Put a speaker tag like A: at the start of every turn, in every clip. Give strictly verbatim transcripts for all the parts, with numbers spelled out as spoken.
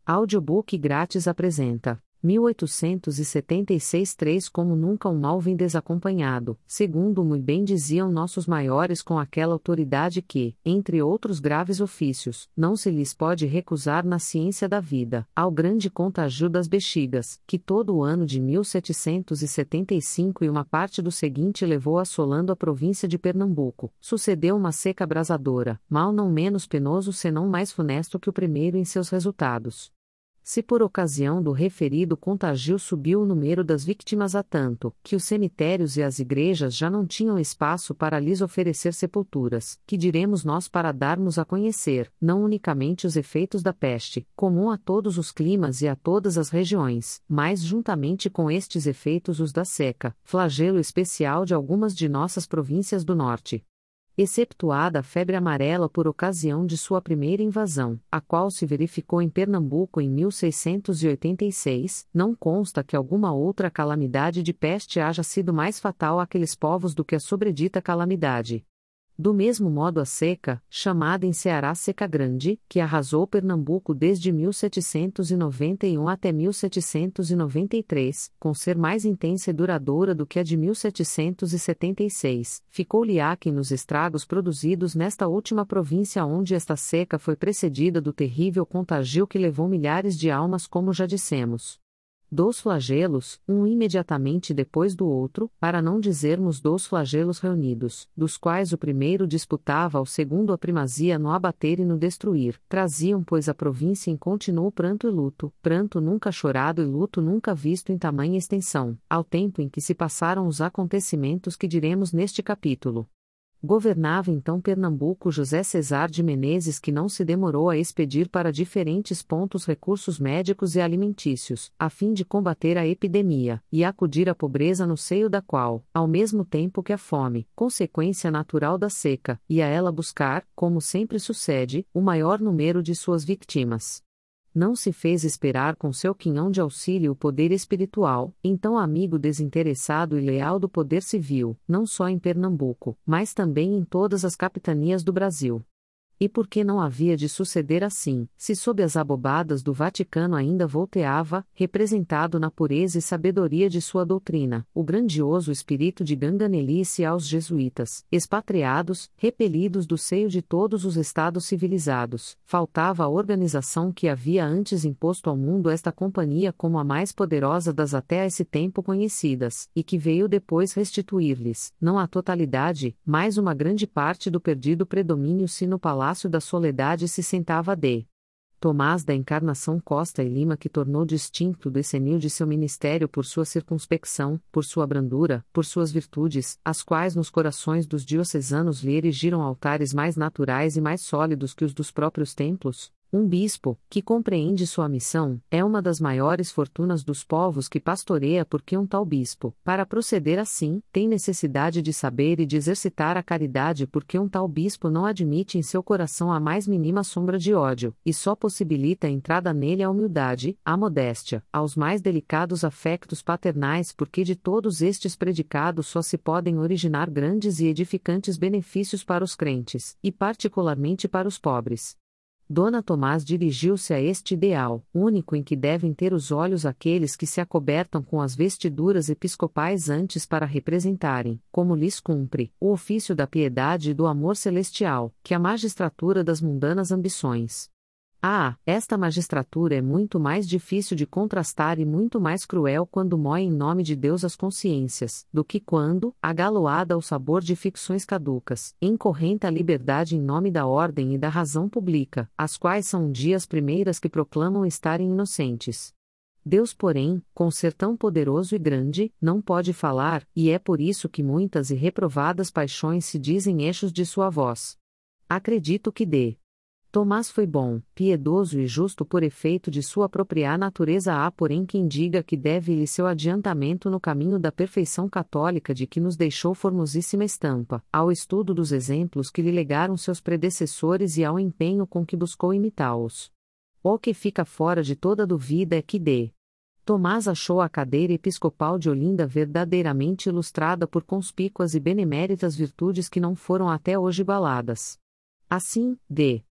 A: Audiobook grátis apresenta mil oitocentos e setenta e seis três Como nunca um mal vem desacompanhado, segundo muito bem diziam nossos maiores com aquela autoridade que, entre outros graves ofícios, não se lhes pode recusar na ciência da vida, ao grande contagio das bexigas, que todo o ano de mil setecentos e setenta e cinco e uma parte do seguinte levou assolando a província de Pernambuco, sucedeu uma seca abrasadora, mal não menos penoso senão mais funesto que o primeiro em seus resultados. Se por ocasião do referido contagio subiu o número das vítimas a tanto, que os cemitérios e as igrejas já não tinham espaço para lhes oferecer sepulturas, que diremos nós para darmos a conhecer, não unicamente os efeitos da peste, comum a todos os climas e a todas as regiões, mas juntamente com estes efeitos os da seca, flagelo especial de algumas de nossas províncias do norte. Exceptuada a febre amarela por ocasião de sua primeira invasão, a qual se verificou em Pernambuco em mil seiscentos e oitenta e seis, não consta que alguma outra calamidade de peste haja sido mais fatal àqueles povos do que a sobredita calamidade. Do mesmo modo a seca, chamada em Ceará Seca Grande, que arrasou Pernambuco desde mil setecentos e noventa e um até mil setecentos e noventa e três, com ser mais intensa e duradoura do que a de mil setecentos e setenta e seis, ficou-lhe aquém nos estragos produzidos nesta última província onde esta seca foi precedida do terrível contagio que levou milhares de almas como já dissemos. Dos flagelos, um imediatamente depois do outro, para não dizermos dos flagelos reunidos, dos quais o primeiro disputava ao segundo a primazia no abater e no destruir, traziam pois a província em contínuo pranto e luto, pranto nunca chorado e luto nunca visto em tamanha extensão, ao tempo em que se passaram os acontecimentos que diremos neste capítulo. Governava então Pernambuco José Cesar de Menezes, que não se demorou a expedir para diferentes pontos recursos médicos e alimentícios, a fim de combater a epidemia, e acudir à pobreza no seio da qual, ao mesmo tempo que a fome, consequência natural da seca, e a ela buscar, como sempre sucede, o maior número de suas vítimas. Não se fez esperar com seu quinhão de auxílio o poder espiritual, então amigo desinteressado e leal do poder civil, não só em Pernambuco, mas também em todas as capitanias do Brasil. E por que não havia de suceder assim, se sob as abobadas do Vaticano ainda volteava, representado na pureza e sabedoria de sua doutrina, o grandioso espírito de ganganelice aos jesuítas, expatriados, repelidos do seio de todos os estados civilizados, faltava a organização que havia antes imposto ao mundo esta companhia como a mais poderosa das até a esse tempo conhecidas, e que veio depois restituir-lhes, não a totalidade, mas uma grande parte do perdido predomínio se no palácio Palácio da Soledade se sentava D. Tomás da Encarnação Costa e Lima, que tornou distinto do senil de seu ministério por sua circunspecção, por sua brandura, por suas virtudes, as quais nos corações dos diocesanos lhe erigiram altares mais naturais e mais sólidos que os dos próprios templos. Um bispo, que compreende sua missão, é uma das maiores fortunas dos povos que pastoreia, porque um tal bispo, para proceder assim, tem necessidade de saber e de exercitar a caridade, porque um tal bispo não admite em seu coração a mais mínima sombra de ódio, e só possibilita a entrada nele a humildade, a modéstia, aos mais delicados afectos paternais, porque de todos estes predicados só se podem originar grandes e edificantes benefícios para os crentes, e particularmente para os pobres. Dona Tomás dirigiu-se a este ideal, único em que devem ter os olhos aqueles que se acobertam com as vestiduras episcopais antes para representarem, como lhes cumpre, o ofício da piedade e do amor celestial, que a magistratura das mundanas ambições. Ah, esta magistratura é muito mais difícil de contrastar e muito mais cruel quando mói em nome de Deus as consciências, do que quando, agaloada ao sabor de ficções caducas, incorrenta a liberdade em nome da ordem e da razão pública, as quais são um dia as primeiras que proclamam estarem inocentes. Deus, porém, com ser tão poderoso e grande, não pode falar, e é por isso que muitas e reprovadas paixões se dizem eixos de sua voz. Acredito que dê. Tomás foi bom, piedoso e justo por efeito de sua própria natureza. Há porém quem diga que deve-lhe seu adiantamento no caminho da perfeição católica de que nos deixou formosíssima estampa, ao estudo dos exemplos que lhe legaram seus predecessores e ao empenho com que buscou imitá-los. O que fica fora de toda dúvida é que D. Tomás achou a cadeira episcopal de Olinda verdadeiramente ilustrada por conspícuas e beneméritas virtudes que não foram até hoje igualadas. Assim, D.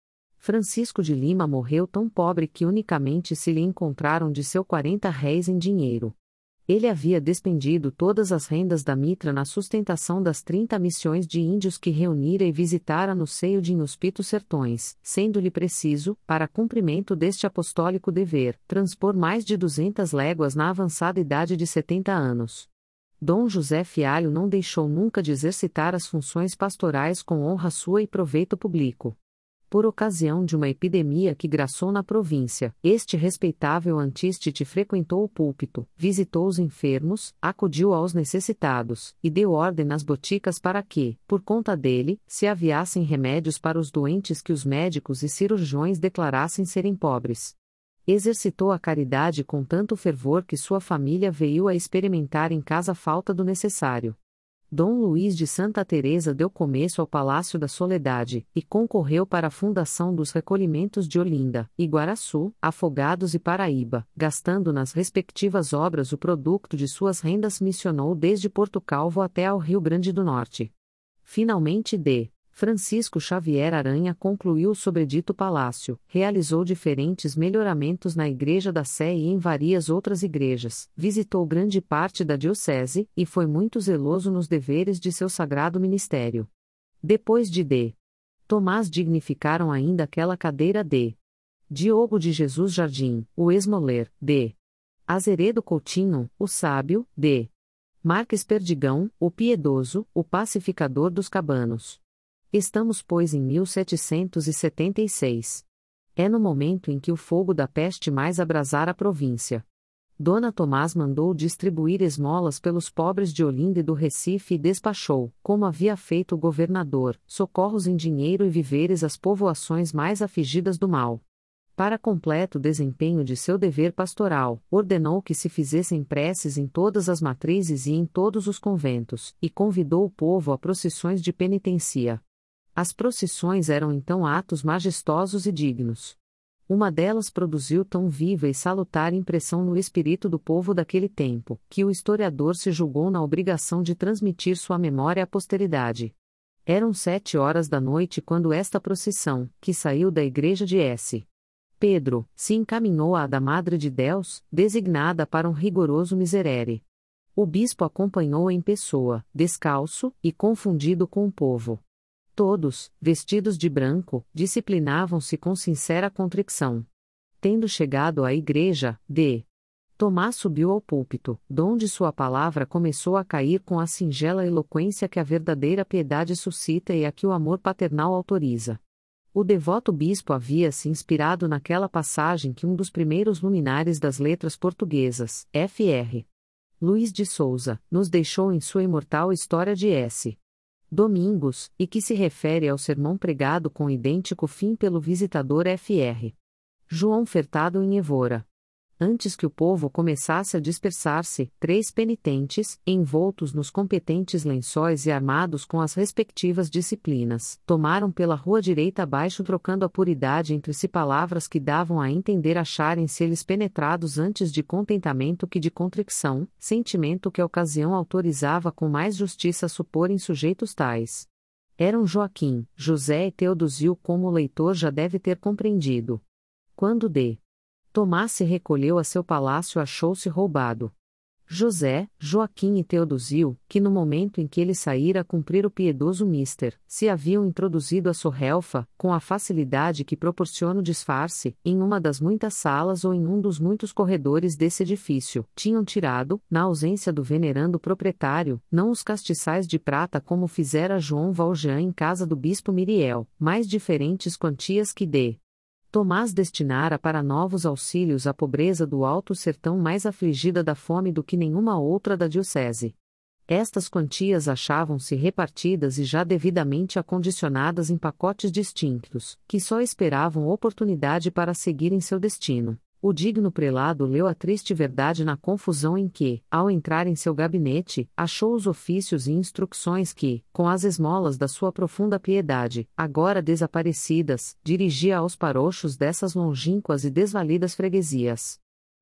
A: Francisco de Lima morreu tão pobre que unicamente se lhe encontraram de seu quarenta réis em dinheiro. Ele havia despendido todas as rendas da mitra na sustentação das trinta missões de índios que reunira e visitara no seio de inóspitos sertões, sendo-lhe preciso, para cumprimento deste apostólico dever, transpor mais de duzentas léguas na avançada idade de setenta anos. Dom José Fialho não deixou nunca de exercitar as funções pastorais com honra sua e proveito público. Por ocasião de uma epidemia que graçou na província, este respeitável antístite frequentou o púlpito, visitou os enfermos, acudiu aos necessitados, e deu ordem nas boticas para que, por conta dele, se aviassem remédios para os doentes que os médicos e cirurgiões declarassem serem pobres. Exercitou a caridade com tanto fervor que sua família veio a experimentar em casa a falta do necessário. Dom Luís de Santa Teresa deu começo ao Palácio da Soledade, e concorreu para a fundação dos recolhimentos de Olinda, Iguaraçu, Afogados e Paraíba, gastando nas respectivas obras o produto de suas rendas. Missionou desde Porto Calvo até ao Rio Grande do Norte. Finalmente D. Francisco Xavier Aranha concluiu o sobredito palácio, realizou diferentes melhoramentos na Igreja da Sé e em várias outras igrejas, visitou grande parte da diocese, e foi muito zeloso nos deveres de seu sagrado ministério. Depois de D. Tomás dignificaram ainda aquela cadeira D. Diogo de Jesus Jardim, o Esmoler, D. Azeredo Coutinho, o Sábio, D. Marques Perdigão, o Piedoso, o Pacificador dos Cabanos. Estamos, pois, em mil setecentos e setenta e seis. É no momento em que o fogo da peste mais abrasara a província. Dona Tomás mandou distribuir esmolas pelos pobres de Olinda e do Recife e despachou, como havia feito o governador, socorros em dinheiro e víveres às povoações mais afligidas do mal. Para completo desempenho de seu dever pastoral, ordenou que se fizessem preces em todas as matrizes e em todos os conventos, e convidou o povo a procissões de penitência. As procissões eram então atos majestosos e dignos. Uma delas produziu tão viva e salutar impressão no espírito do povo daquele tempo, que o historiador se julgou na obrigação de transmitir sua memória à posteridade. Eram sete horas da noite quando esta procissão, que saiu da igreja de S. Pedro, se encaminhou à da Madre de Deus, designada para um rigoroso miserere. O bispo acompanhou em pessoa, descalço, e confundido com o povo. Todos, vestidos de branco, disciplinavam-se com sincera contrição. Tendo chegado à igreja, D. Tomás subiu ao púlpito, donde sua palavra começou a cair com a singela eloquência que a verdadeira piedade suscita e a que o amor paternal autoriza. O devoto bispo havia se inspirado naquela passagem que um dos primeiros luminares das letras portuguesas, F R Luís de Souza, nos deixou em sua imortal História de S. Domingos, e que se refere ao sermão pregado com idêntico fim pelo visitador F R João Furtado em Évora. Antes que o povo começasse a dispersar-se, três penitentes, envoltos nos competentes lençóis e armados com as respectivas disciplinas, tomaram pela rua direita abaixo trocando a puridade entre si palavras que davam a entender acharem-se eles penetrados antes de contentamento que de contrição, sentimento que a ocasião autorizava com mais justiça supor em sujeitos tais. Eram Joaquim, José e Teodosio, como o leitor já deve ter compreendido. Quando D. Tomás se recolheu a seu palácio, achou-se roubado. José, Joaquim e Teodosio, que no momento em que ele saíra a cumprir o piedoso mister, se haviam introduzido a Sorrelfa, com a facilidade que proporciona o disfarce, em uma das muitas salas ou em um dos muitos corredores desse edifício, tinham tirado, na ausência do venerando proprietário, não os castiçais de prata como fizera João Valjean em casa do bispo Miriel, mais diferentes quantias que D. Tomás destinara para novos auxílios à pobreza do Alto Sertão mais afligida da fome do que nenhuma outra da diocese. Estas quantias achavam-se repartidas e já devidamente acondicionadas em pacotes distintos, que só esperavam oportunidade para seguirem seu destino. O digno prelado leu a triste verdade na confusão em que, ao entrar em seu gabinete, achou os ofícios e instruções que, com as esmolas da sua profunda piedade, agora desaparecidas, dirigia aos parochos dessas longínquas e desvalidas freguesias.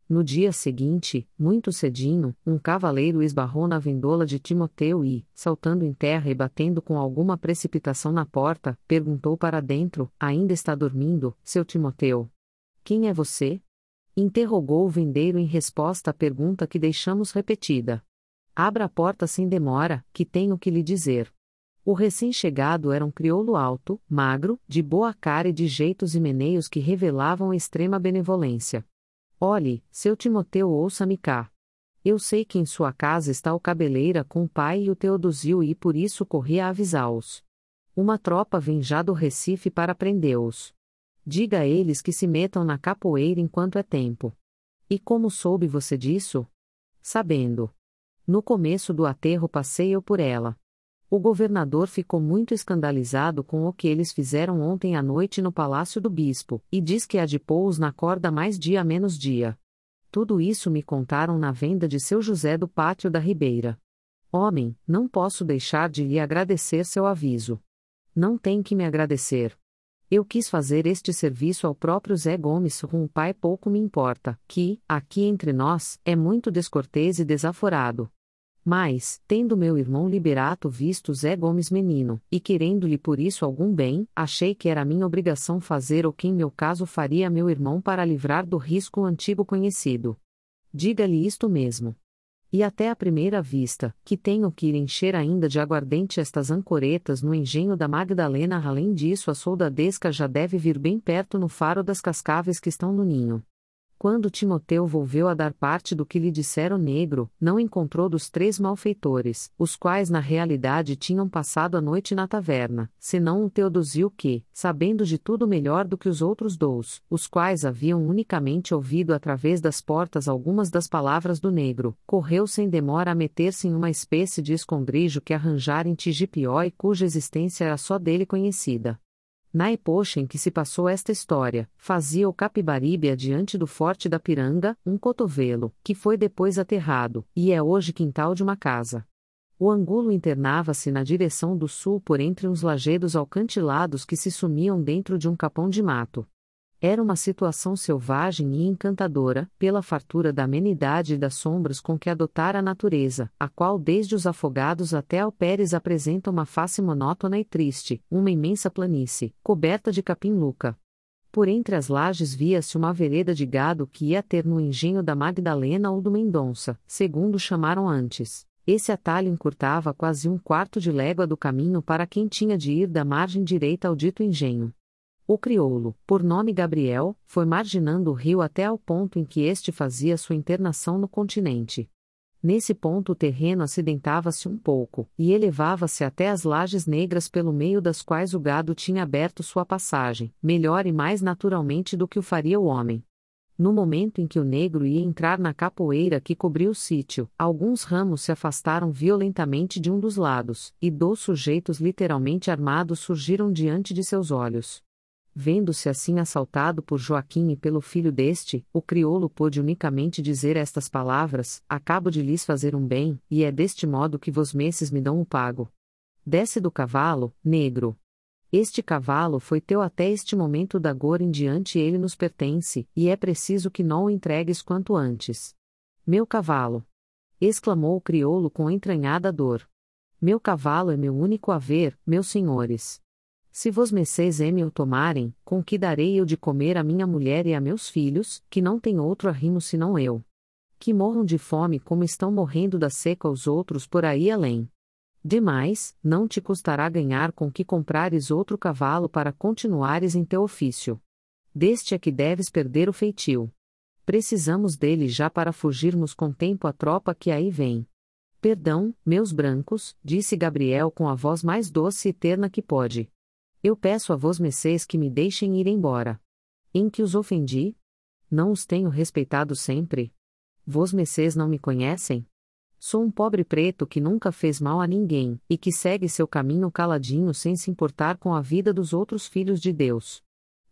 A: No dia seguinte, muito cedinho, um cavaleiro esbarrou na vendola de Timoteu e, saltando em terra e batendo com alguma precipitação na porta, perguntou para dentro: ainda está dormindo, seu Timoteu? Quem é você? Interrogou o vendeiro em resposta à pergunta que deixamos repetida. Abra a porta sem demora, que tenho que lhe dizer. O recém-chegado era um crioulo alto, magro, de boa cara e de jeitos e meneios que revelavam extrema benevolência. Olhe, seu Timoteu, ouça-me cá. Eu sei que em sua casa está o Cabeleira com o pai e o Teodosio e por isso corri a avisá-los. Uma tropa vem já do Recife para prendê-os. Diga a eles que se metam na capoeira enquanto é tempo. E como soube você disso? Sabendo. No começo do aterro passei eu por ela. O governador ficou muito escandalizado com o que eles fizeram ontem à noite no palácio do bispo, e diz que há de pô-os na corda mais dia menos dia. Tudo isso me contaram na venda de seu José do Pátio da Ribeira. Homem, não posso deixar de lhe agradecer seu aviso. Não tem que me agradecer. Eu quis fazer este serviço ao próprio Zé Gomes com o pai, pouco me importa, que, aqui entre nós, é muito descortês e desaforado. Mas, tendo meu irmão Liberato visto Zé Gomes menino, e querendo-lhe por isso algum bem, achei que era minha obrigação fazer o que em meu caso faria meu irmão para livrar do risco antigo conhecido. Diga-lhe isto mesmo. E até à primeira vista, que tenho que ir encher ainda de aguardente estas ancoretas no engenho da Magdalena. Além disso, a soldadesca já deve vir bem perto no faro das cascaves que estão no ninho. Quando Timoteu volveu a dar parte do que lhe dissera o negro, não encontrou dos três malfeitores, os quais na realidade tinham passado a noite na taverna, senão o Teodosio que, sabendo de tudo melhor do que os outros dous, os quais haviam unicamente ouvido através das portas algumas das palavras do negro, correu sem demora a meter-se em uma espécie de escondrijo que arranjara em Tigipió e cuja existência era só dele conhecida. Na epocha em que se passou esta história, fazia o Capibaribe adiante do Forte da Piranga, um cotovelo, que foi depois aterrado, e é hoje quintal de uma casa. O angulo internava-se na direção do sul por entre uns lajedos alcantilados que se sumiam dentro de um capão de mato. Era uma situação selvagem e encantadora, pela fartura da amenidade e das sombras com que adotara a natureza, a qual desde os Afogados até Alperes apresenta uma face monótona e triste, uma imensa planície, coberta de capim-luca. Por entre as lajes via-se uma vereda de gado que ia ter no engenho da Magdalena ou do Mendonça, segundo chamaram antes. Esse atalho encurtava quase um quarto de légua do caminho para quem tinha de ir da margem direita ao dito engenho. O crioulo, por nome Gabriel, foi marginando o rio até ao ponto em que este fazia sua internação no continente. Nesse ponto o terreno acidentava-se um pouco, e elevava-se até as lajes negras pelo meio das quais o gado tinha aberto sua passagem, melhor e mais naturalmente do que o faria o homem. No momento em que o negro ia entrar na capoeira que cobria o sítio, alguns ramos se afastaram violentamente de um dos lados, e dois sujeitos literalmente armados surgiram diante de seus olhos. Vendo-se assim assaltado por Joaquim e pelo filho deste, o crioulo pôde unicamente dizer estas palavras: acabo de lhes fazer um bem, e é deste modo que vos messes me dão o pago. Desce do cavalo, negro. Este cavalo foi teu até este momento da agora em diante ele nos pertence, e é preciso que não o entregues quanto antes. Meu cavalo! Exclamou o crioulo com entranhada dor. Meu cavalo é meu único haver, meus senhores. Se vos messeis me o tomarem, com que darei eu de comer a minha mulher e a meus filhos, que não tem outro arrimo senão eu? Que morram de fome como estão morrendo da seca os outros por aí além. Demais, não te custará ganhar com que comprares outro cavalo para continuares em teu ofício. Deste é que deves perder o feitio. Precisamos dele já para fugirmos com tempo à tropa que aí vem. Perdão, meus brancos, disse Gabriel com a voz mais doce e terna que pôde. Eu peço a vós mercês que me deixem ir embora. Em que os ofendi? Não os tenho respeitado sempre? Vós mercês não me conhecem? Sou um pobre preto que nunca fez mal a ninguém, e que segue seu caminho caladinho sem se importar com a vida dos outros filhos de Deus.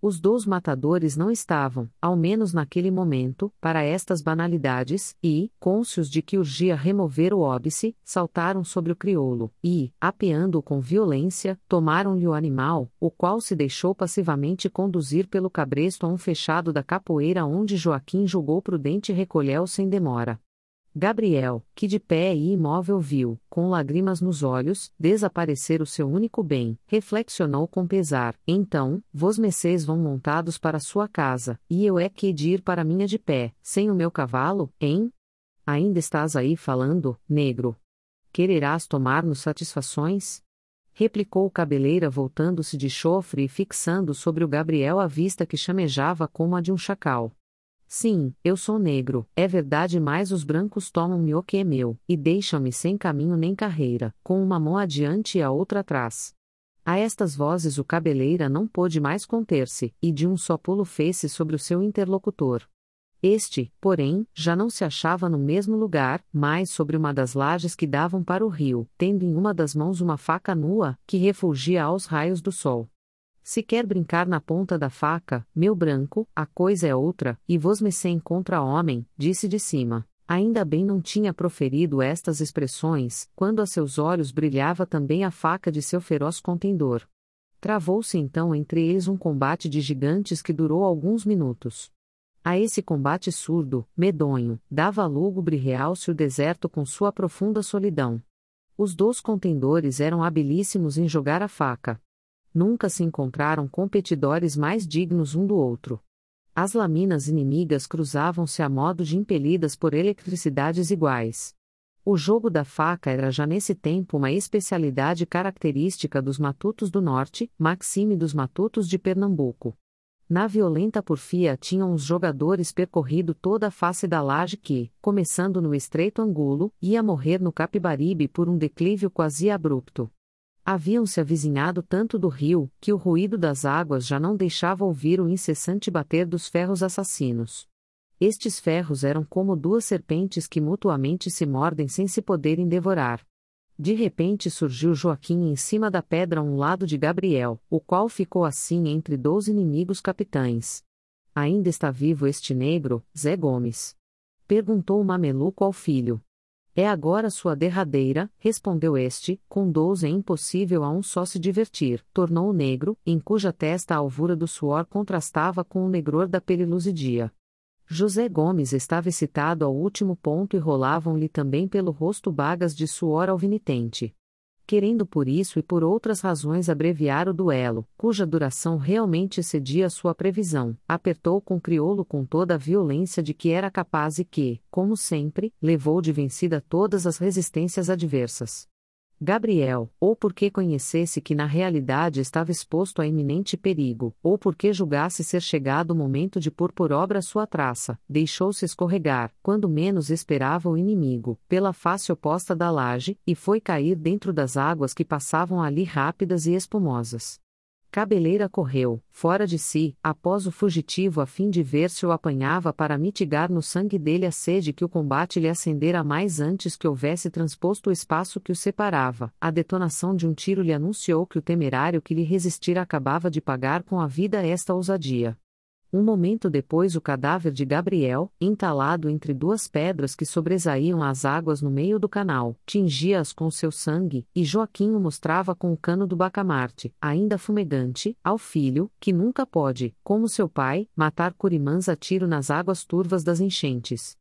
A: Os dois matadores não estavam, ao menos naquele momento, para estas banalidades, e, cônscios de que urgia remover o óbice, saltaram sobre o crioulo, e, apeando-o com violência, tomaram-lhe o animal, o qual se deixou passivamente conduzir pelo cabresto a um fechado da capoeira onde Joaquim julgou prudente recolheu sem demora. Gabriel, que de pé e imóvel viu, com lágrimas nos olhos, desaparecer o seu único bem, reflexionou com pesar: então, vós meceis vão montados para sua casa, e eu é que hei de ir para minha de pé, sem o meu cavalo, hein? Ainda estás aí falando, negro? Quererás tomar-nos satisfações? Replicou o cabeleira voltando-se de chofre e fixando sobre o Gabriel a vista que chamejava como a de um chacal. Sim, eu sou negro, é verdade, mas os brancos tomam-me o que é meu, e deixam-me sem caminho nem carreira, com uma mão adiante e a outra atrás. A estas vozes o cabeleira não pôde mais conter-se, e de um só pulo fez-se sobre o seu interlocutor. Este, porém, já não se achava no mesmo lugar, mas sobre uma das lajes que davam para o rio, tendo em uma das mãos uma faca nua, que refulgia aos raios do sol. Se quer brincar na ponta da faca, meu branco, a coisa é outra, e vos mecem contra homem, disse de cima. Ainda bem não tinha proferido estas expressões, quando a seus olhos brilhava também a faca de seu feroz contendor. Travou-se então entre eles um combate de gigantes que durou alguns minutos. A esse combate surdo, medonho, dava lúgubre realce o deserto com sua profunda solidão. Os dois contendores eram habilíssimos em jogar a faca. Nunca se encontraram competidores mais dignos um do outro. As lâminas inimigas cruzavam-se a modo de impelidas por eletricidades iguais. O jogo da faca era já nesse tempo uma especialidade característica dos matutos do norte, maxime dos matutos de Pernambuco. Na violenta porfia tinham os jogadores percorrido toda a face da laje que, começando no estreito angulo, ia morrer no Capibaribe por um declívio quase abrupto. Haviam-se avizinhado tanto do rio, que o ruído das águas já não deixava ouvir o incessante bater dos ferros assassinos. Estes ferros eram como duas serpentes que mutuamente se mordem sem se poderem devorar. De repente surgiu Joaquim em cima da pedra a um lado de Gabriel, o qual ficou assim entre dois inimigos capitães. Ainda está vivo este negro, Zé Gomes? Perguntou o mameluco ao filho. É agora sua derradeira, respondeu este, com doze é impossível a um só se divertir, tornou o negro, em cuja testa a alvura do suor contrastava com o negror da pele luzidia. José Gomes estava excitado ao último ponto e rolavam-lhe também pelo rosto bagas de suor alvinitente. Querendo por isso e por outras razões abreviar o duelo, cuja duração realmente excedia a sua previsão, apertou com o crioulo com toda a violência de que era capaz e que, como sempre, levou de vencida todas as resistências adversas. Gabriel, ou porque conhecesse que na realidade estava exposto a iminente perigo, ou porque julgasse ser chegado o momento de pôr por obra sua traça, deixou-se escorregar, quando menos esperava o inimigo, pela face oposta da laje, e foi cair dentro das águas que passavam ali rápidas e espumosas. Cabeleira correu, fora de si, após o fugitivo a fim de ver se o apanhava para mitigar no sangue dele a sede que o combate lhe acendera mais antes que houvesse transposto o espaço que o separava. A detonação de um tiro lhe anunciou que o temerário que lhe resistira acabava de pagar com a vida esta ousadia. Um momento depois o cadáver de Gabriel, entalado entre duas pedras que sobresaíam as águas no meio do canal, tingia-as com seu sangue, e Joaquim o mostrava com o cano do bacamarte, ainda fumegante, ao filho, que nunca pode, como seu pai, matar curimãs a tiro nas águas turvas das enchentes.